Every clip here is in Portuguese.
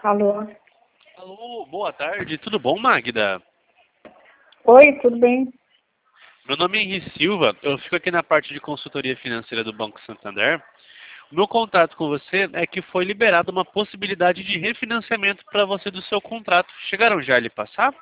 Alô? Alô, boa tarde, tudo bom, Magda? Oi, tudo bem? Meu nome é Henri Silva, eu fico aqui na parte de consultoria financeira do Banco Santander. O meu contato com você é que foi liberada uma possibilidade de refinanciamento para você do seu contrato. Chegaram já a lhe passar?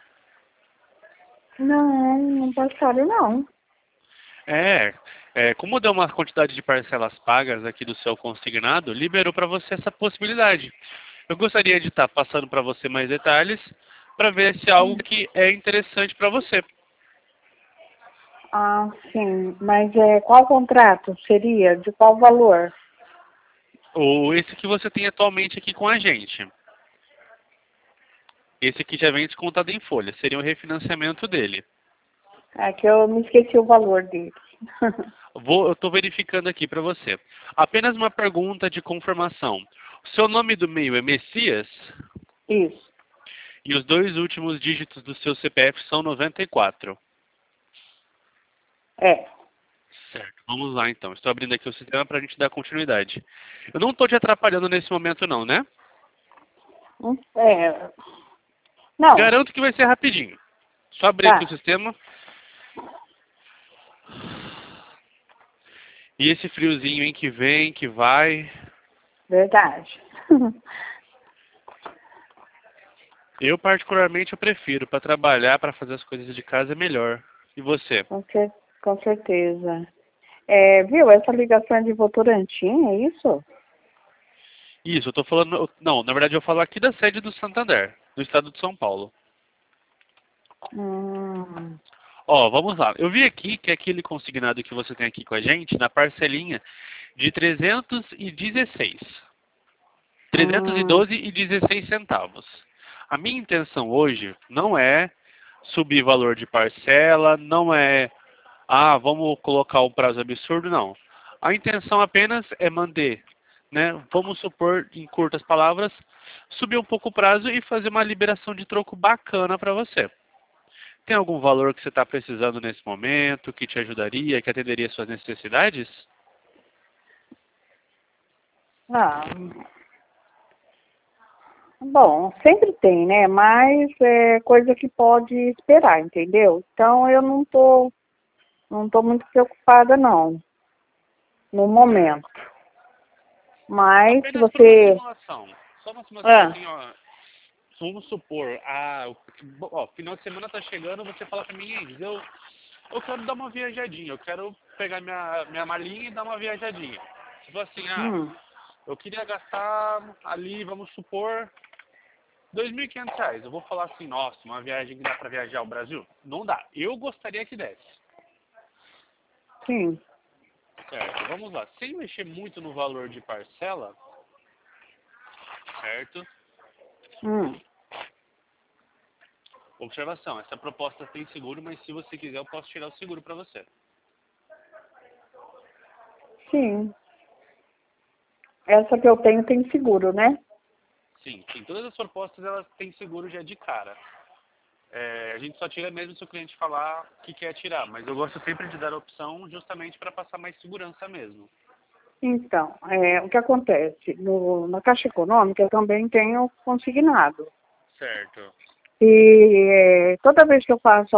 Não, não passaram não. É, como deu uma quantidade de parcelas pagas aqui do seu consignado, liberou para você essa possibilidade. Eu gostaria de estar passando para você mais detalhes para ver se é algo que é interessante para você. Ah, sim, mas qual contrato seria? De qual valor? Ou esse que você tem atualmente aqui com a gente. Esse aqui já vem descontado em folha. Seria o refinanciamento dele. É que eu me esqueci o valor dele. Eu estou verificando aqui para você. Apenas uma pergunta de confirmação. O seu nome do meio é Messias? Isso, E os dois últimos dígitos do seu CPF são 94. é. Certo. Vamos lá então. Estou abrindo aqui o sistema para a gente dar continuidade. Eu não estou te atrapalhando nesse momento não, né? É, não, Garanto que vai ser rapidinho. Só abrir aqui o tá, sistema. E esse friozinho, hein, que vem, que vai. verdade. Eu, particularmente, eu prefiro. Para trabalhar, para fazer as coisas de casa é melhor. E você? Com, com certeza. É, viu, essa ligação é de Votorantim, é isso? Isso, eu tô falando... Não, na verdade eu falo aqui da sede do Santander, do estado de São Paulo. Hum, Ó, vamos lá. Eu vi aqui que aquele consignado que você tem aqui com a gente, na parcelinha de 316. hum, 312,16 centavos. A minha intenção hoje não é subir valor de parcela, não é, vamos colocar um prazo absurdo, não. A intenção apenas é manter, né? Vamos supor, em curtas palavras, subir um pouco o prazo e fazer uma liberação de troco bacana para você. Tem algum valor que você está precisando nesse momento, que te ajudaria, que atenderia suas necessidades? ah, bom, sempre tem, né? Mas é coisa que pode esperar, entendeu? Então eu não tô muito preocupada não, no momento. Certo. Mas se Apenas por uma você. simulação. Só uma simulação Ah, assim, ó. Vamos supor, final de semana tá chegando, você fala pra mim, "Ei, eu quero dar uma viajadinha, eu quero pegar minha malinha e dar uma viajadinha. Tipo assim, hum, eu queria gastar ali, vamos supor, R$ 2.500. Eu vou falar assim, nossa, uma viagem que dá pra viajar ao Brasil? Não dá. Eu gostaria que desse. sim. Certo, vamos lá. Sem mexer muito no valor de parcela, certo? Hum, Observação, essa proposta tem seguro, mas se você quiser eu posso tirar o seguro para você. sim. Essa que eu tenho tem seguro, né? Sim, sim. Todas as propostas elas têm seguro já de cara. A gente só tira mesmo se o cliente falar que quer tirar, mas eu gosto sempre de dar a opção justamente para passar mais segurança mesmo. Então, o que acontece? Na Caixa Econômica eu também tenho consignado. Certo. E toda vez que eu faço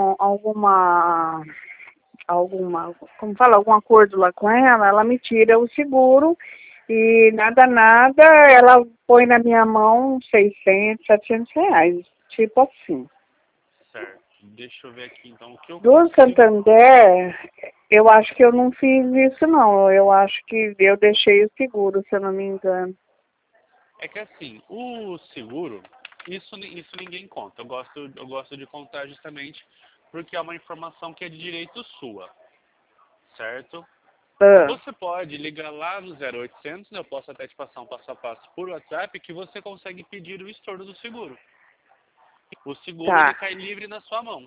como fala, algum acordo lá com ela, ela me tira o seguro e nada, ela põe na minha mão 600, R$ 700, tipo assim. Certo. Deixa eu ver aqui então o que eu Do consigo. Santander, eu acho que eu não fiz isso não, eu acho que eu deixei o seguro, se eu não me engano. É que assim, o seguro, isso ninguém conta. Eu gosto de contar justamente porque é uma informação que é de direito sua, certo? Ah, Você pode ligar lá no 0800, né? Eu posso até te passar um passo a passo por WhatsApp, que você consegue pedir o estorno do seguro. O seguro ele tá. cai livre na sua mão.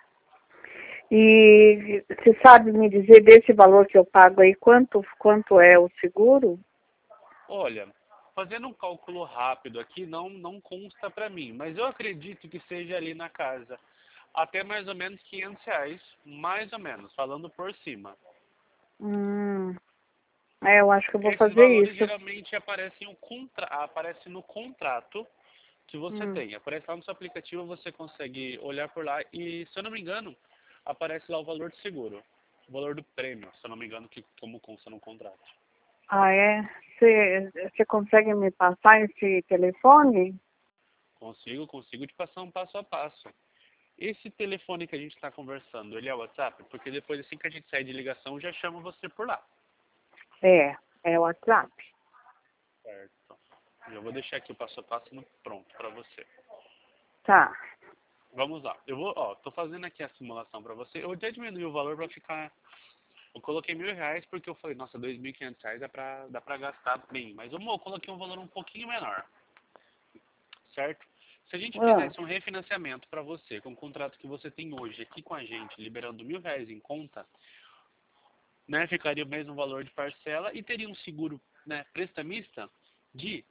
E você sabe me dizer desse valor que eu pago aí, quanto é o seguro? Olha, fazendo um cálculo rápido aqui, não consta para mim, mas eu acredito que seja ali na casa até mais ou menos R$ 500, mais ou menos, falando por cima. Hum. Eu acho que eu vou Esses fazer valores isso. geralmente aparecem no contrato que você tem. Aparece lá no seu aplicativo, você consegue olhar por lá e, se eu não me engano, aparece lá o valor de seguro. O valor do prêmio, se eu não me engano, que como consta no contrato. Ah, é? Você consegue me passar esse telefone? Consigo te passar um passo a passo. Esse telefone que a gente está conversando, ele é o WhatsApp? Porque depois, assim que a gente sair de ligação, eu já chamo você por lá. É o WhatsApp. Certo. Eu vou deixar aqui o passo a passo pronto para você. Tá. Vamos lá. Tô fazendo aqui a simulação para você. Eu até diminui o valor para ficar. Eu coloquei R$ 1.000 porque eu falei, nossa, R$ 2.500 dá pra gastar bem. Mas eu coloquei um valor um pouquinho menor. Certo? Se a gente Ah, fizesse um refinanciamento para você, com o contrato que você tem hoje aqui com a gente, liberando R$ 1.000 em conta, né, ficaria o mesmo valor de parcela e teria um seguro, né, prestamista de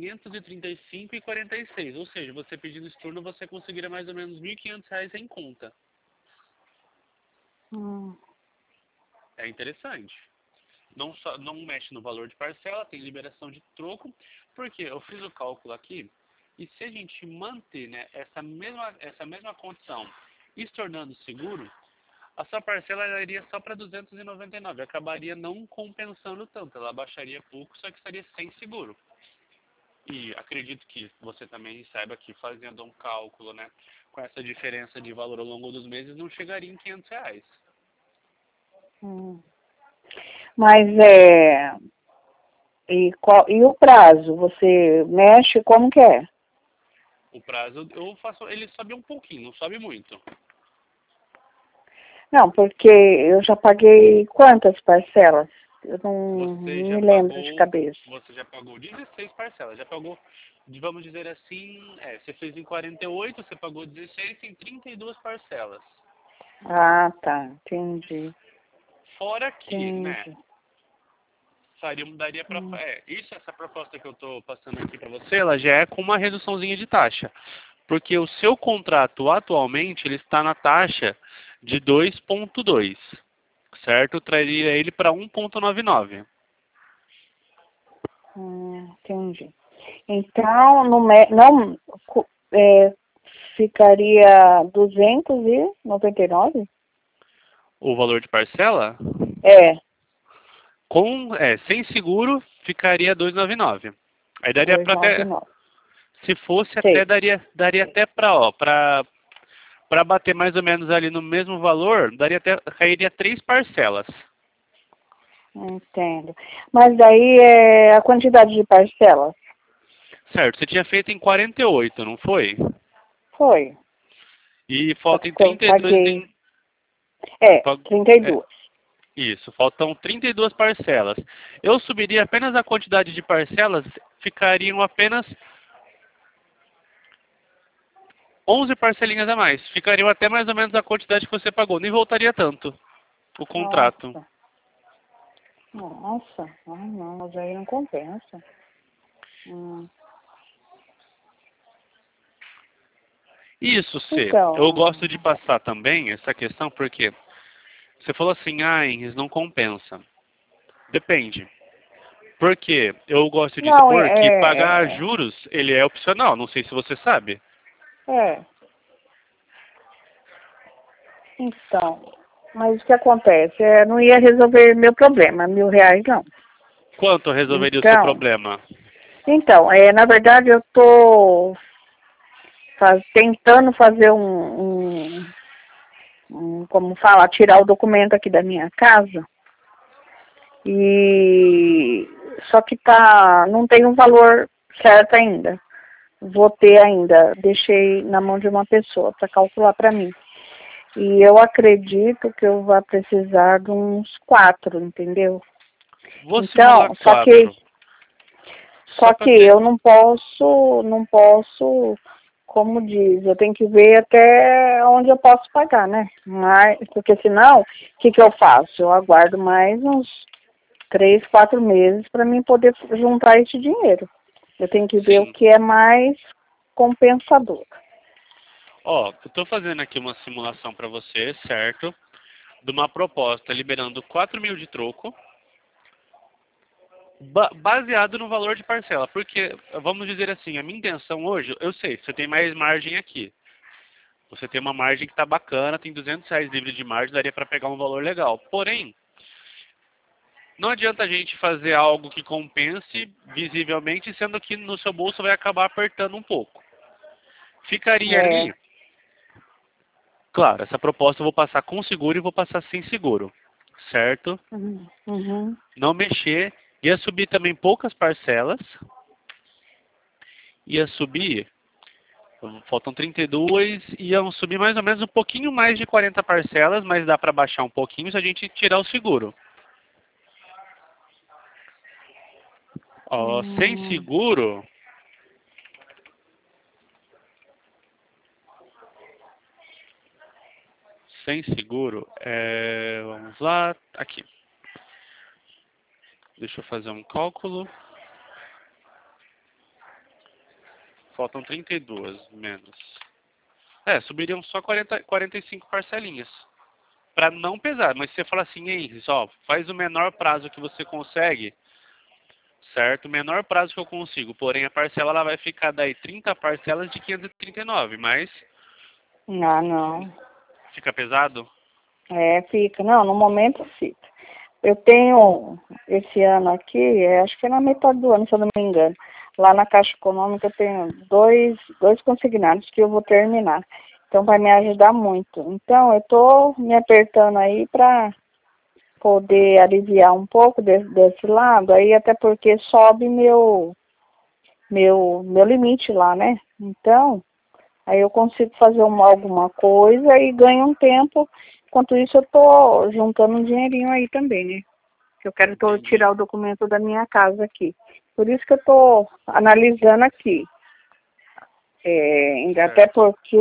535,46. Ou seja, você pedindo esse turno, você conseguiria mais ou menos R$ 1.500 em conta. hum, É interessante. Não mexe no valor de parcela, tem liberação de troco, porque eu fiz o cálculo aqui, e se a gente manter, né, essa mesma condição e se tornando seguro, a sua parcela ela iria só para 299, acabaria não compensando tanto, ela baixaria pouco, só que estaria sem seguro. E acredito que você também saiba que fazendo um cálculo, né, com essa diferença de valor ao longo dos meses, não chegaria em R$ 500. hum. Mas e o prazo? Você mexe como que é? O prazo, ele sobe um pouquinho, não sobe muito. Não, porque eu já paguei quantas parcelas? Eu não Você já me lembro de pagou, cabeça. você já pagou 16 parcelas, já pagou, vamos dizer assim, você fez em 48, você pagou 16 em 32 parcelas. Ah, tá. Entendi. Fora que, né, Entendi. daria para, Hum, essa proposta que eu estou passando aqui para você, ela já é com uma reduçãozinha de taxa. Porque o seu contrato atualmente, ele está na taxa de 2,2, certo? Traria ele para 1,99. entendi. Então, não, é, ficaria 299. O valor de parcela? É, Sem seguro, ficaria 299. Aí daria para até, 299. se fosse até, Sei, daria até para bater mais ou menos ali no mesmo valor, cairia 3 parcelas. entendo. Mas daí a quantidade de parcelas? Certo, você tinha feito em 48, não foi? Foi. E Só falta que em eu 32 paguei. em, pag- é, 32. isso, faltam 32 parcelas. Eu subiria apenas a quantidade de parcelas, ficariam apenas 11 parcelinhas a mais. Ficariam até mais ou menos a quantidade que você pagou. Nem voltaria tanto o contrato. Nossa. Nossa. Ah, não, mas aí não compensa. Hum. Isso, C. Eu Então, gosto de passar também essa questão porque você falou assim, Inês, não compensa. Depende. Porque eu gosto de não, expor que pagar juros, ele é opcional. Não sei se você sabe. é. Então, mas o que acontece? Não ia resolver meu problema, R$ 1.000 não. Quanto resolveria o seu Então, problema? na verdade eu estou tentando fazer como fala, tirar o documento aqui da minha casa. E só que não tem um valor certo ainda. Vou ter ainda, deixei na mão de uma pessoa para calcular para mim. E eu acredito que eu vou precisar de uns 4, entendeu? Vou simular Então, só que 4. Só para ter. eu não posso, como diz, eu tenho que ver até onde eu posso pagar, né? Porque senão, o que eu faço? Eu aguardo mais uns 3, 4 meses para mim poder juntar esse dinheiro. Eu tenho que ver o Sim. que é mais compensador. Eu estou fazendo aqui uma simulação para você, certo? De uma proposta liberando 4.000 de troco. Baseado no valor de parcela. Porque, vamos dizer assim, a minha intenção hoje, eu sei, você tem mais margem aqui. Você tem uma margem que está bacana, tem R$ 200 livre de margem, daria para pegar um valor legal. Porém, não adianta a gente fazer algo que compense visivelmente, sendo que no seu bolso vai acabar apertando um pouco. Ficaria É. ali, claro, essa proposta eu vou passar com seguro e vou passar sem seguro, certo? Uhum. Não mexer, ia subir também poucas parcelas, ia subir, faltam 32, iam subir mais ou menos um pouquinho mais de 40 parcelas, mas dá para baixar um pouquinho se a gente tirar o seguro. Ó, sem Hum. seguro, vamos lá, aqui. Deixa eu fazer um cálculo. Faltam 32 menos. Subiriam só 45 parcelinhas. Para não pesar. Mas se você falar assim, Henry, ó, faz o menor prazo que você consegue, certo? O menor prazo que eu consigo. Porém, a parcela ela vai ficar daí 30 parcelas de 539, mas Ah, não. fica pesado? É, fica. Não, no momento fica. Eu tenho, esse ano aqui, acho que é na metade do ano, se eu não me engano. Lá na Caixa Econômica eu tenho dois consignados que eu vou terminar. Então vai me ajudar muito. Então eu estou me apertando aí para poder aliviar um pouco desse lado, aí até porque sobe meu limite lá, né? Então, aí eu consigo fazer alguma coisa e ganho um tempo. Enquanto isso, eu tô juntando um dinheirinho aí também, né? Que eu quero Entendi. tirar o documento da minha casa aqui. Por isso que eu tô analisando aqui. Até Certo. porque,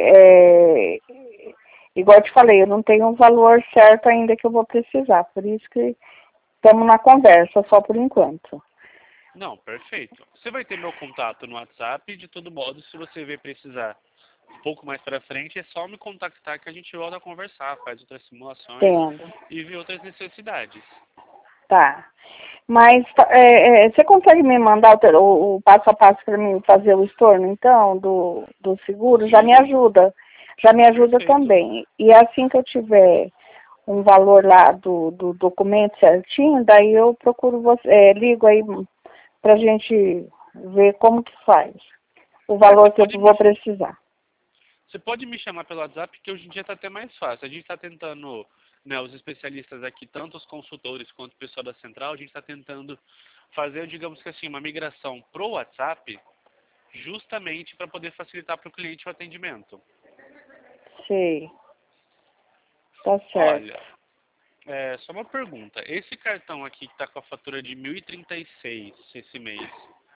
igual eu te falei, eu não tenho um valor certo ainda que eu vou precisar. Por isso que estamos na conversa, só por enquanto. Não, perfeito. Você vai ter meu contato no WhatsApp, de todo modo, se você ver precisar um pouco mais para frente, é só me contactar que a gente volta a conversar, faz outras simulações Entendo. e vê outras necessidades. Tá. Mas você consegue me mandar o passo a passo para mim fazer o estorno, então, do seguro? Já me Consigo? ajuda. Já me ajuda Perfeito. também. E assim que eu tiver um valor lá do documento certinho, daí eu procuro você, ligo aí pra gente ver como que faz. O É, você valor que eu pode me, vou precisar. você pode me chamar pelo WhatsApp, que hoje em dia está até mais fácil. A gente está tentando, né, os especialistas aqui, tanto os consultores quanto o pessoal da central, a gente está tentando fazer, digamos que assim, uma migração pro WhatsApp, justamente para poder facilitar para o cliente o atendimento. Sei, tá certo. Olha, só uma pergunta. Esse cartão aqui que está com a fatura de 1.036 esse mês,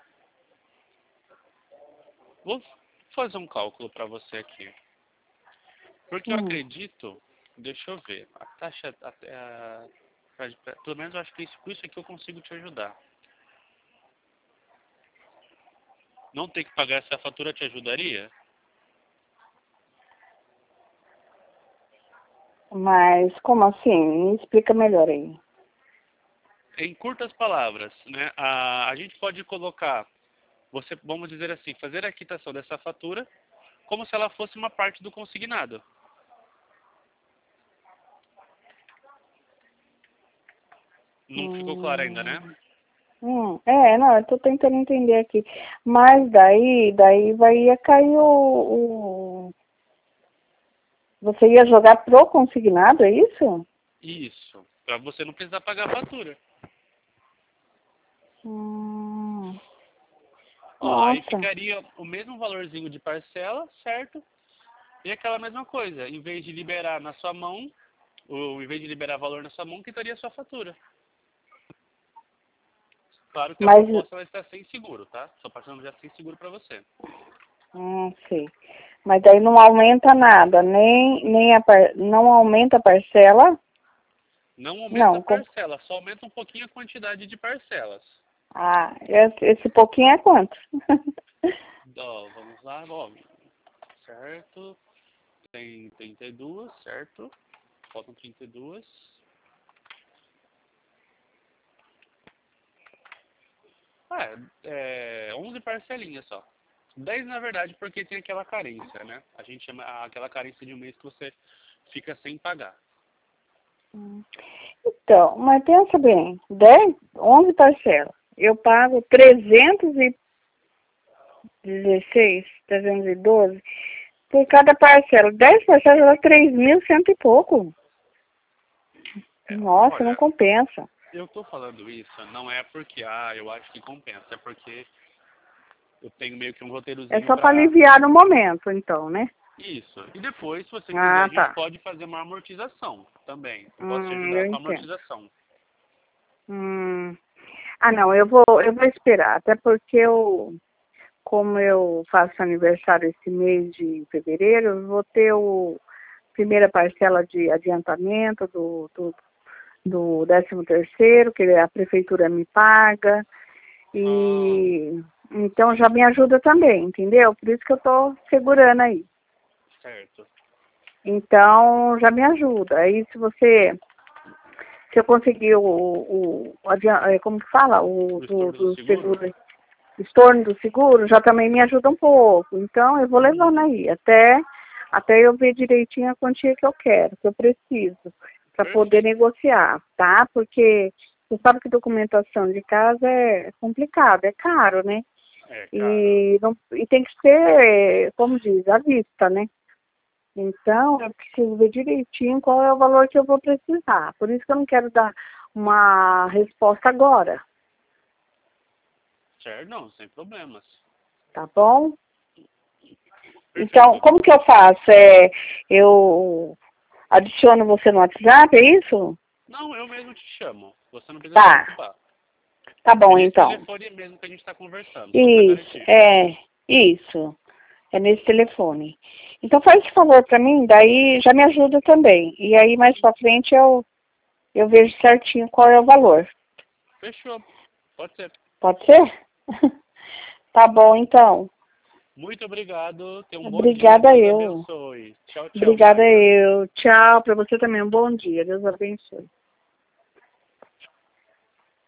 vou fazer um cálculo para você aqui. Porque eu Hum. acredito, deixa eu ver, a taxa, pelo menos eu acho que por isso aqui eu consigo te ajudar. Não ter que pagar essa fatura te ajudaria? Mas como assim? Me explica melhor aí. Em curtas palavras, né, a gente pode colocar, vamos dizer assim, fazer a quitação dessa fatura como se ela fosse uma parte do consignado. Não ficou claro ainda, né? Hum. Não, eu tô tentando entender aqui. Mas daí ia cair você ia jogar pro consignado, é isso? Isso, para você não precisar pagar a fatura. Hum, Ó, aí nossa, ficaria o mesmo valorzinho de parcela, certo? E aquela mesma coisa, em vez de liberar na sua mão, ou em vez de liberar valor na sua mão, quitaria a sua fatura. Claro que a mas, proposta vai estar sem seguro, tá? Só passando já sem seguro para você. sei. Mas daí não aumenta nada, não aumenta a parcela? Não aumenta a Não, parcela, só aumenta um pouquinho a quantidade de parcelas. esse pouquinho é quanto? Ó, vamos lá, ó, certo? Tem 32, certo? Faltam 32. 11 parcelinhas só. 10 na verdade porque tem aquela carência, né? A gente chama aquela carência de um mês que você fica sem pagar. Então, mas pensa bem, 11 parcelas. Eu pago 312 por cada parcela. 10 parcelas dá 3.100 e pouco. Nossa, Olha, não compensa. eu tô falando isso, não é porque, eu acho que compensa, é porque eu tenho meio que um roteirozinho É só para aliviar no momento, então, né? Isso. E depois, se você quiser, a gente Tá. pode fazer uma amortização também. Eu posso te ajudar Eu com a entendo. amortização. Não, eu vou esperar, até porque como eu faço aniversário esse mês de fevereiro, eu vou ter primeira parcela de adiantamento do 13º, que a prefeitura me paga, e então já me ajuda também, entendeu? Por isso que eu tô segurando aí. Certo. Então, já me ajuda. Aí se eu conseguir como que fala? O estorno do seguro? Seguro, estorno do seguro, já também me ajuda um pouco. Então, eu vou levando aí, até eu ver direitinho a quantia que eu quero, que eu preciso, para poder negociar, tá? Porque você sabe que documentação de casa é complicado, é caro, né? É caro. E tem que ser, como diz, à vista, né? Então, eu preciso ver direitinho qual é o valor que eu vou precisar. Por isso que eu não quero dar uma resposta agora, Certo, não, sem problemas. tá bom? Então, Perfeito. como que eu faço? Eu adiciono você no WhatsApp, é isso? Não, eu mesmo te chamo. Você não precisa se Tá, preocupar. tá É bom nesse então. telefone mesmo que a gente está conversando, só para garantir. Isso. É nesse telefone. Então faz esse favor para mim, daí já me ajuda também. E aí mais pra frente eu vejo certinho qual é o valor. Fechou. Pode ser. Pode ser? Tá bom, então. Muito obrigado. Tenha um bom dia. Obrigada Deus eu. abençoe. Tchau, tchau, Obrigada Mayra. eu. Tchau, para você também. Um bom dia. Deus abençoe.